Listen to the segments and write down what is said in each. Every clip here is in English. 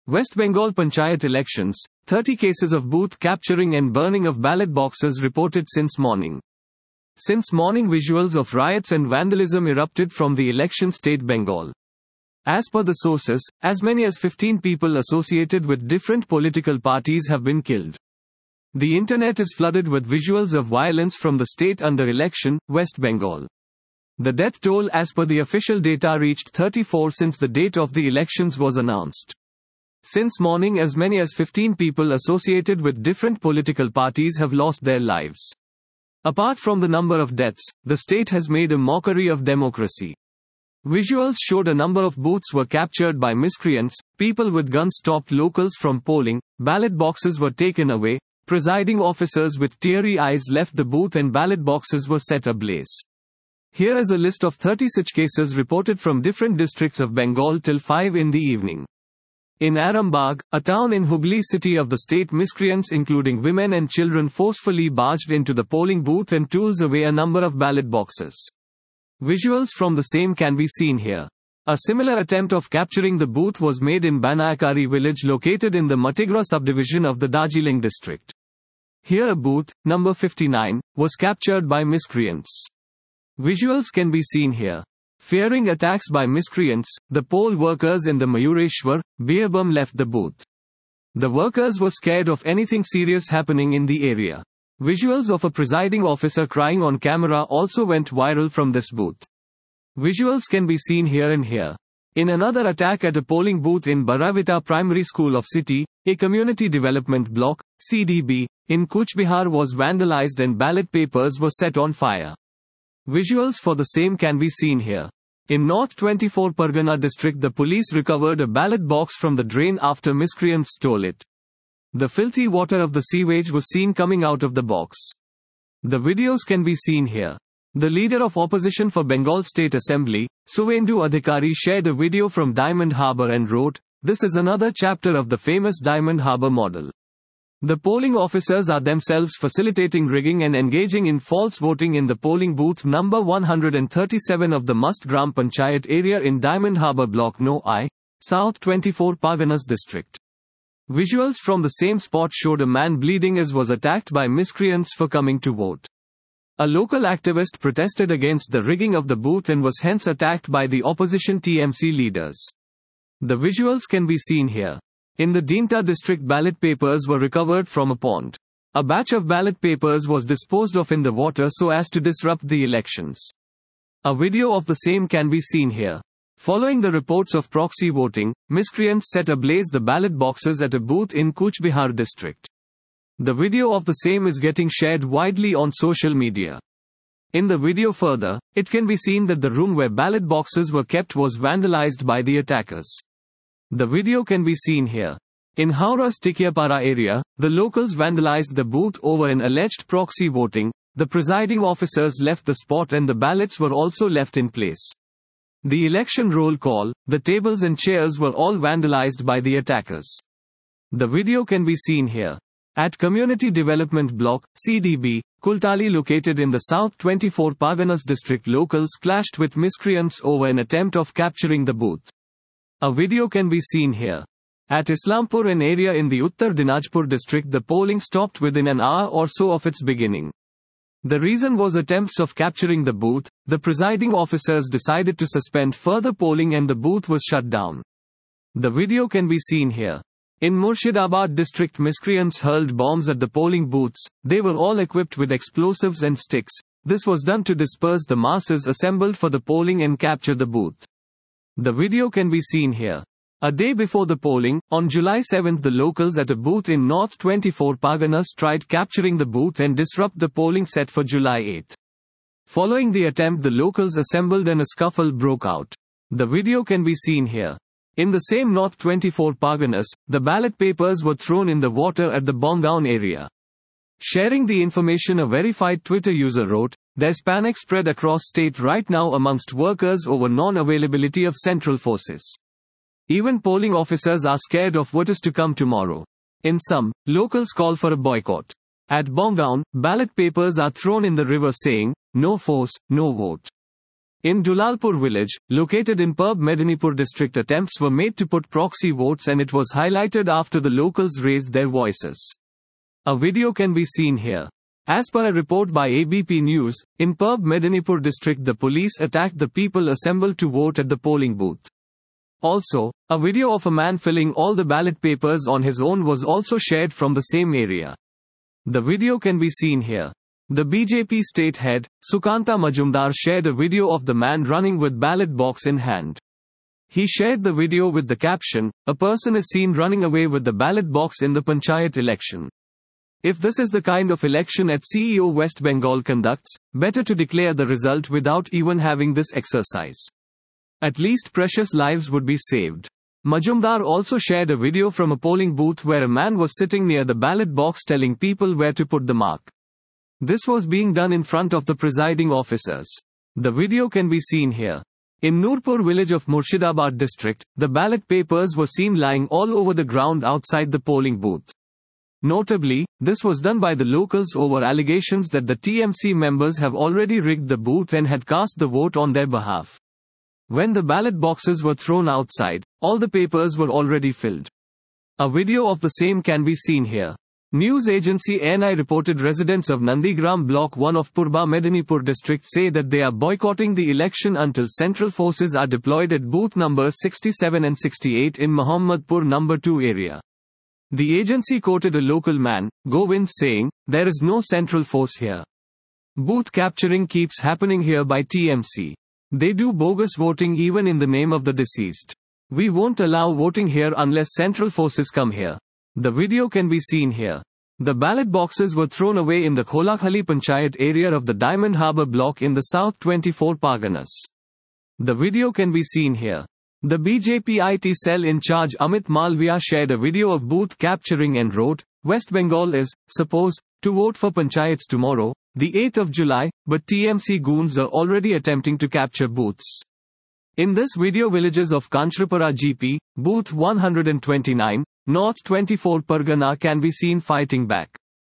West Bengal Panchayat elections, 30 cases of booth capturing and burning of ballot boxes reported since morning. Since morning, visuals of riots and vandalism erupted from the election state Bengal. As per the sources, as many as 15 people associated with different political parties have been killed. The internet is flooded with visuals of violence from the state under election, West Bengal. The death toll as per the official data reached 34 since the date of the elections was announced. Since morning, as many as 15 people associated with different political parties have lost their lives. Apart from the number of deaths, the state has made a mockery of democracy. Visuals showed a number of booths were captured by miscreants, people with guns stopped locals from polling, ballot boxes were taken away, presiding officers with teary eyes left the booth and ballot boxes were set ablaze. Here is a list of 30 such cases reported from different districts of Bengal till 5 in the evening. In Arambagh, a town in Hubli city of the state, miscreants including women and children forcefully barged into the polling booth and tooled away a number of ballot boxes. Visuals from the same can be seen here. A similar attempt of capturing the booth was made in Banayakari village located in the Matigra subdivision of the Darjeeling district. Here a booth, number 59, was captured by miscreants. Visuals can be seen here. Fearing attacks by miscreants, the poll workers in the Mayureshwar, Birbhum left the booth. The workers were scared of anything serious happening in the area. Visuals of a presiding officer crying on camera also went viral from this booth. Visuals can be seen here and here. In another attack at a polling booth in Baravita Primary School of City, a community development block, CDB, in Cooch Behar was vandalized and ballot papers were set on fire. Visuals for the same can be seen here. In North 24 Pargana district, the police recovered a ballot box from the drain after miscreants stole it. The filthy water of the sewage was seen coming out of the box. The videos can be seen here. The leader of opposition for Bengal State Assembly, Suvendu Adhikari, shared a video from Diamond Harbour and wrote, "This is another chapter of the famous Diamond Harbour model. The polling officers are themselves facilitating rigging and engaging in false voting in the polling booth number 137 of the Must Gram Panchayat area in Diamond Harbour Block No I, South 24 Parganas district." Visuals from the same spot showed a man bleeding as was attacked by miscreants for coming to vote. A local activist protested against the rigging of the booth and was hence attacked by the opposition TMC leaders. The visuals can be seen here. In the Dinta district, ballot papers were recovered from a pond. A batch of ballot papers was disposed of in the water so as to disrupt the elections. A video of the same can be seen here. Following the reports of proxy voting, miscreants set ablaze the ballot boxes at a booth in Cooch Behar district. The video of the same is getting shared widely on social media. In the video further, it can be seen that the room where ballot boxes were kept was vandalized by the attackers. The video can be seen here. In Howrah's Tikiapara area, the locals vandalized the booth over an alleged proxy voting. The presiding officers left the spot and the ballots were also left in place. The election roll call, the tables and chairs were all vandalized by the attackers. The video can be seen here. At Community Development Block, CDB, Kultali located in the South 24 Parganas district, locals clashed with miscreants over an attempt of capturing the booth. A video can be seen here. At Islampur, an area in the Uttar Dinajpur district, the polling stopped within an hour or so of its beginning. The reason was attempts of capturing the booth. The presiding officers decided to suspend further polling and the booth was shut down. The video can be seen here. In Murshidabad district, miscreants hurled bombs at the polling booths. They were all equipped with explosives and sticks. This was done to disperse the masses assembled for the polling and capture the booth. The video can be seen here. A day before the polling, on July 7, the locals at a booth in North 24 Parganas tried capturing the booth and disrupt the polling set for July 8. Following the attempt, the locals assembled and a scuffle broke out. The video can be seen here. In the same North 24 Parganas, the ballot papers were thrown in the water at the Bongaon area. Sharing the information, a verified Twitter user wrote, "There's panic spread across state right now amongst workers over non-availability of central forces. Even polling officers are scared of what is to come tomorrow." In some, locals call for a boycott. At Bongaon, ballot papers are thrown in the river saying, "No force, no vote." In Dulalpur village, located in Purb Medinipur district, attempts were made to put proxy votes and it was highlighted after the locals raised their voices. A video can be seen here. As per a report by ABP News, in Purb Medinipur district the police attacked the people assembled to vote at the polling booth. Also, a video of a man filling all the ballot papers on his own was also shared from the same area. The video can be seen here. The BJP state head, Sukanta Majumdar, shared a video of the man running with ballot box in hand. He shared the video with the caption, "A person is seen running away with the ballot box in the Panchayat election." If this is the kind of election at CEO West Bengal conducts, better to declare the result without even having this exercise. At least precious lives would be saved. Majumdar also shared a video from a polling booth where a man was sitting near the ballot box telling people where to put the mark. This was being done in front of the presiding officers. The video can be seen here. In Noorpur village of Murshidabad district, the ballot papers were seen lying all over the ground outside the polling booth. Notably, this was done by the locals over allegations that the TMC members have already rigged the booth and had cast the vote on their behalf. When the ballot boxes were thrown outside, all the papers were already filled. A video of the same can be seen here. News agency ANI reported residents of Nandigram Block 1 of Purba Medinipur district say that they are boycotting the election until central forces are deployed at booth numbers 67 and 68 in Mohammadpur No. 2 area. The agency quoted a local man, Govind, saying, "There is no central force here. Booth capturing keeps happening here by TMC. They do bogus voting even in the name of the deceased. We won't allow voting here unless central forces come here." The video can be seen here. The ballot boxes were thrown away in the Kholakhali Panchayat area of the Diamond Harbour block in the South 24 Parganas. The video can be seen here. The BJP IT cell in charge Amit Malviya shared a video of booth capturing and wrote, "West Bengal is, suppose, to vote for panchayats tomorrow, the 8th of July, but TMC goons are already attempting to capture booths." In this video, villages of Kanchrapara GP, booth 129, North 24 Pargana can be seen fighting back.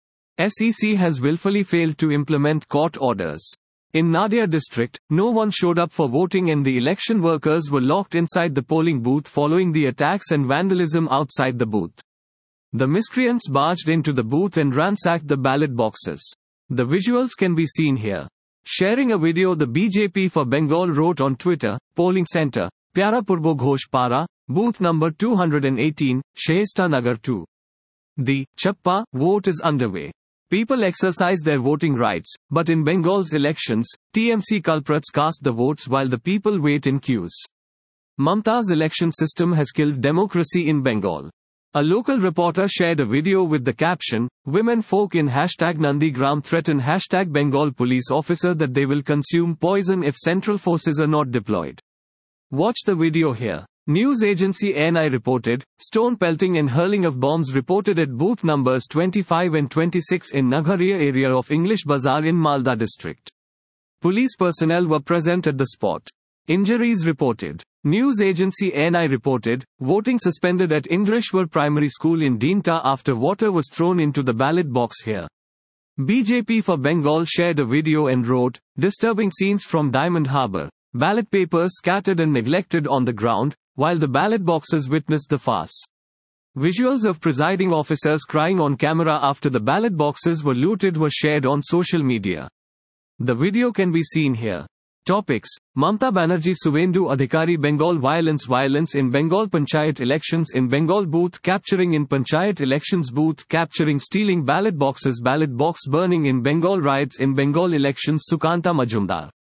SEC has willfully failed to implement court orders. In Nadia district, no one showed up for voting and the election workers were locked inside the polling booth following the attacks and vandalism outside the booth. The miscreants barged into the booth and ransacked the ballot boxes. The visuals can be seen here. Sharing a video, the BJP for Bengal wrote on Twitter, "Polling center, Pyara Purbo Ghosh Para, booth number 218, Shehesta Nagar 2. The Chappa vote is underway. People exercise their voting rights, but in Bengal's elections, TMC culprits cast the votes while the people wait in queues. Mamta's election system has killed democracy in Bengal." A local reporter shared a video with the caption, "Women folk in #Nandigram threaten #Bengal police officer that they will consume poison if central forces are not deployed." Watch the video here. News agency ANI reported, stone pelting and hurling of bombs reported at booth numbers 25 and 26 in Nagharia area of English Bazaar in Malda district. Police personnel were present at the spot. Injuries reported. News agency ANI reported, voting suspended at Indreshwar Primary School in Dinta after water was thrown into the ballot box here. BJP for Bengal shared a video and wrote, "Disturbing scenes from Diamond Harbour. Ballot papers scattered and neglected on the ground, while the ballot boxes witnessed the farce." Visuals of presiding officers crying on camera after the ballot boxes were looted were shared on social media. The video can be seen here. Topics: Mamta Banerjee Suvendu Adhikari Bengal Violence in Bengal Panchayat elections in Bengal booth capturing in Panchayat elections booth capturing stealing ballot boxes ballot box burning in Bengal riots in Bengal elections Sukanta Majumdar